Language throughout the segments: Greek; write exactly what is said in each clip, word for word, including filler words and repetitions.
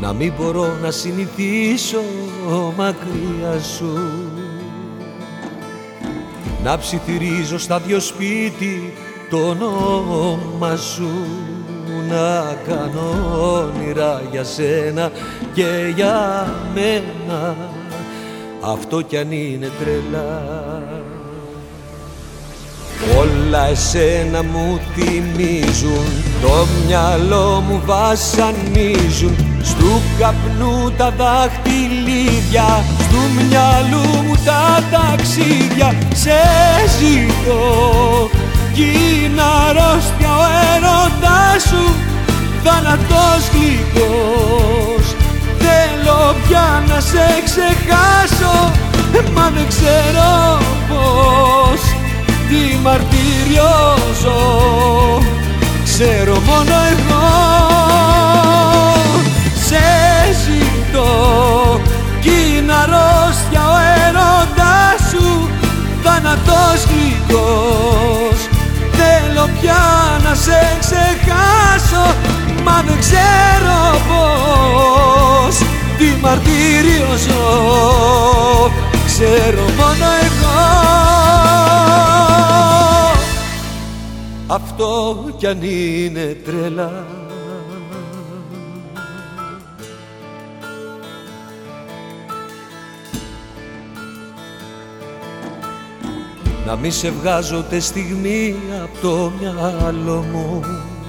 να μην μπορώ να συνηθίσω μακριά σου, να ψιθυρίζω στα δυο σπίτι το όνομα σου, να κάνω όνειρα για σένα και για μένα, αυτό κι αν είναι τρελά. Όλα εσένα μου θυμίζουν, το μυαλό μου βασανίζουν, στου καπνού τα δαχτυλίδια, στου μυαλού μου τα ταξίδια. Σε ζητώ κι είναι αρρώστια ο έρωτάς σου, θάνατος γλυκός. Θέλω πια να σε ξεχάσω, μα δεν ξέρω πώς, τι μαρτύριο ζω, ξέρω μόνο εγώ. Σε ζητώ κι είναι αρρώστια ο έρωτάς σου, θάνατος γλυκός. Θέλω πια να σε ξεχάσω, μα δεν ξέρω πώς, τι μαρτύριο ζω, ξέρω μόνο εγώ. Αυτό κι αν είναι τρέλα. Να μη σε βγάζω τε στιγμή απ' το μυαλό μου,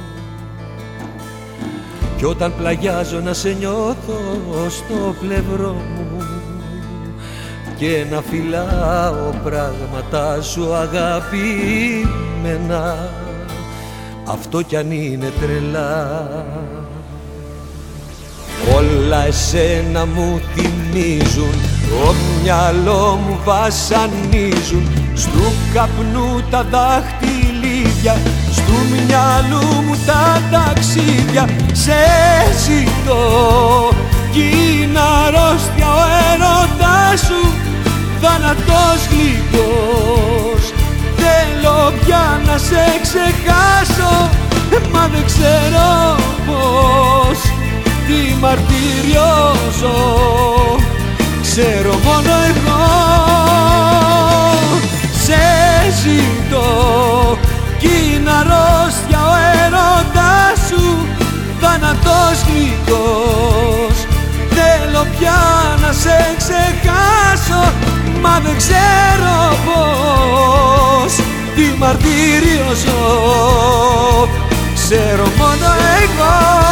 κι όταν πλαγιάζω να σε νιώθω στο πλευρό μου, και να φυλάω πράγματα σου αγαπημένα, αυτό κι αν είναι τρελά. Όλα εσένα μου θυμίζουν, το μυαλό μου βασανίζουν, στου καπνού τα δαχτυλίδια, στου μυαλού μου τα ταξίδια. Σε ζητώ κι είναι αρρώστια ο έρωτάς σου, θάνατος γλυκός. Θέλω πια να σε ξεχάσω, μα δεν ξέρω πώς, τι μαρτύριο ζω, ξέρω μόνο εγώ. Σε ζητώ κι είναι αρρώστια ο έρωτάς σου, θάνατος γλυκός. Θέλω πια να σε ξεχάσω, μα δεν ξέρω πώς, τι μαρτύριο ζω, ξέρω μόνο εγώ.